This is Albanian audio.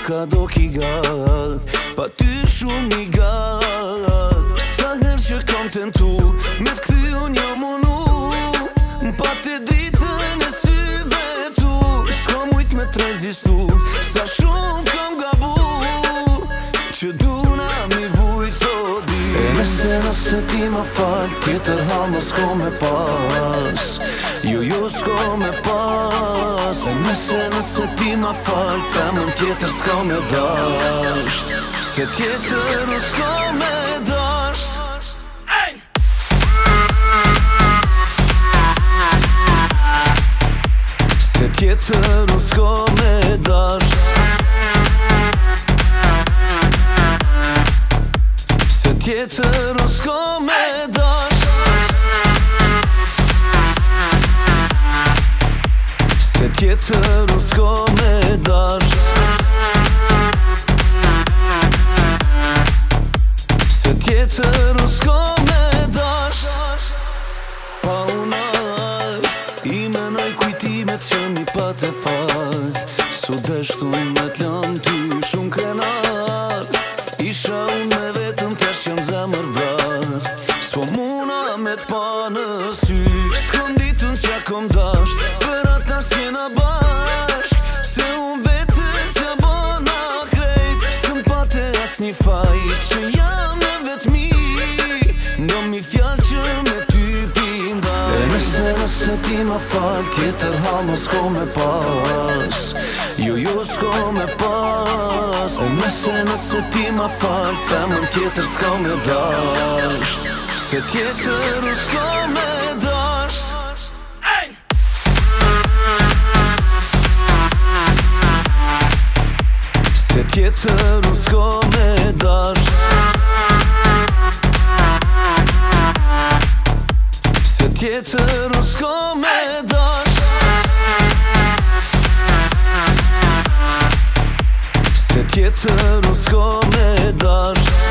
ka do ki gat, pa ty shumë i gat. Sa her që kam tentu me t'kthy unë jo munu, pa te dritën e syve tu, s'ka mujt me t'rezistu. Sa shumë kam gabu, që duna mi vujt o di. E nëse ti ma fal, tjetër halë s'ko me pas, jo s'ko me pas. E nëse ti ma fal, femën tjetër s'ka me dasht, se tjetër s'ko me dasht. Se tjetër s'ko me dasht, se tjetër s'ko me dasht, se tjetër s'ko me dasht, se tjetër s'ko me dasht. Pa unar, i menoj kujtimet që mi pa te fal, su deshtu me t'lan ty shumë krenar. Isha unë me vetëm tash jam zemër vrar, s'po muna me t'pa në sy. S'kom ditën që kom dasht, për ata s'jena bashk, se unë vetës ja bona krejt. S'm pate as një fajt që jam me vetmi, ndo mi fjall që me ty pindaj. E nëse ti ma fal, tjetër halë s'ko me pas, jo s'ko me pas. E nëse ti ma fal, femën tjetër s'ka me dasht, se tjetër s'ka me dasht. Se tjetër s'ka me dasht, se tjetër s'ka me dasht, se tjetër s'ka me dasht.